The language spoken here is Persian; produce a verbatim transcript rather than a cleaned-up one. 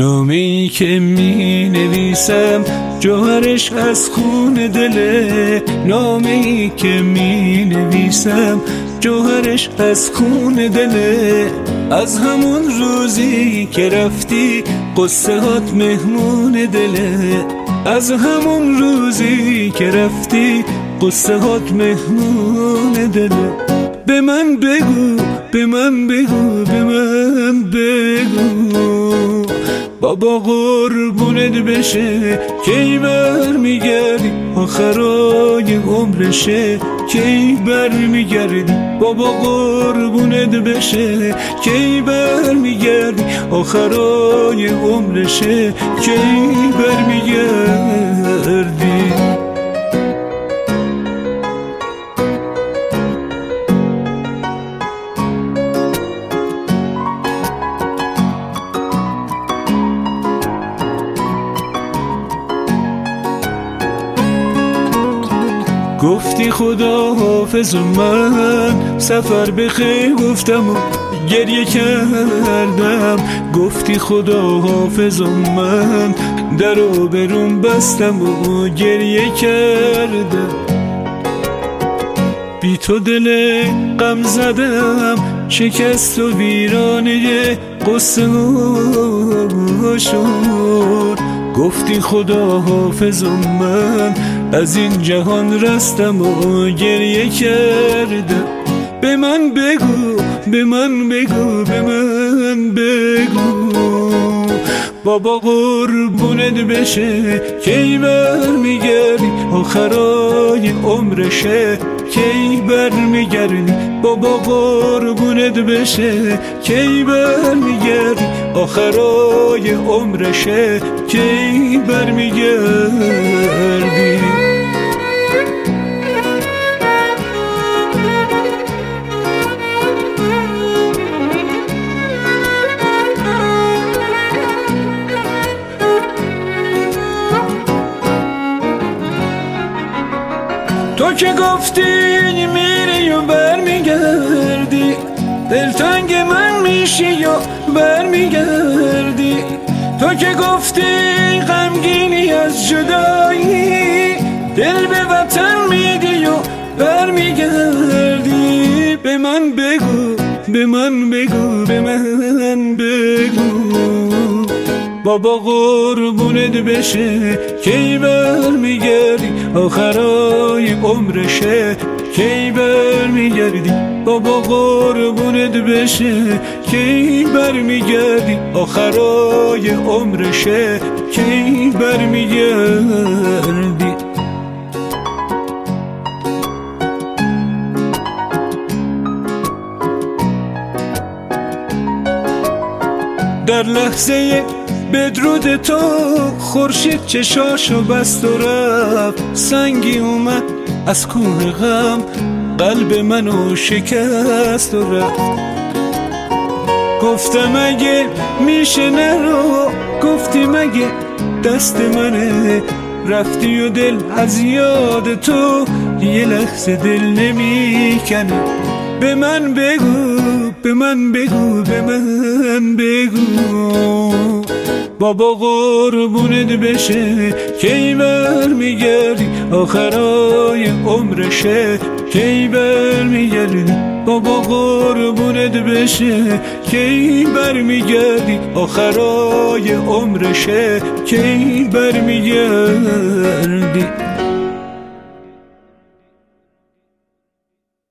نامه‌ای که می نویسم جوهرش از خون دله، نامه‌ای که می نویسم جوهرش از خون دله. از همون روزی که رفتی قصه هات مهمون دله، از همون روزی که رفتی قصه هات مهمون دله. به من بگو به من بگو به من بگو بابا قربونت بشه کی برمیگردی، آخرای عمرشه کی برمیگردی. بابا قربونت بشه کی برمیگردی، آخرای عمرشه کی برمیگردی. گفتی خدا حافظ و من سفر بخیر گفتم و گریه کردم. گفتی خدا حافظ و من در و برون بستم و گریه کردم. بی تو دل غم زدم شکست و ویرانه قصه ها شد. گفتی خدا حافظ و من از این جهان رستم و گریه کردم. به من بگو به من بگو به من بگو بابا قربونت بشه کی برمیگردی، آخرای عمرشه کی برمیگردی. بابا قربونت بشه کی برمیگردی، آخرای عمرشه کی برمیگردی. تو که گفتی میری و برمیگردی، دلتنگ من میشی و برمیگردی. تو که گفتی غمگینی از جدایی، دل به وطن میدی و برمیگردی. به من بگو به من بگو به من بگو بابا قربونت بشه کی برمیگردی، آخرای عمرشه کی برمیگردی. بابا قربونت بشه کی برمیگردی، آخرای عمرشه کی برمیگردی. در لحظه بدرود تو خورشید چشاشو بست و رفت، سنگی اومد از کوه غم قلب منو شکست و رفت. گفتم اگه میشه نرو، گفتی مگه دست منه، رفتی و دل از یاد تو یه لحظه دل نمیکنه. به من بگو به من بگو به من بگو بابا قربونت بشه کی برمیگردی، آخرای عمرشه کی برمیگردی. بابا قربونت بشه کی برمیگردی، آخرای عمرشه کی برمیگردی.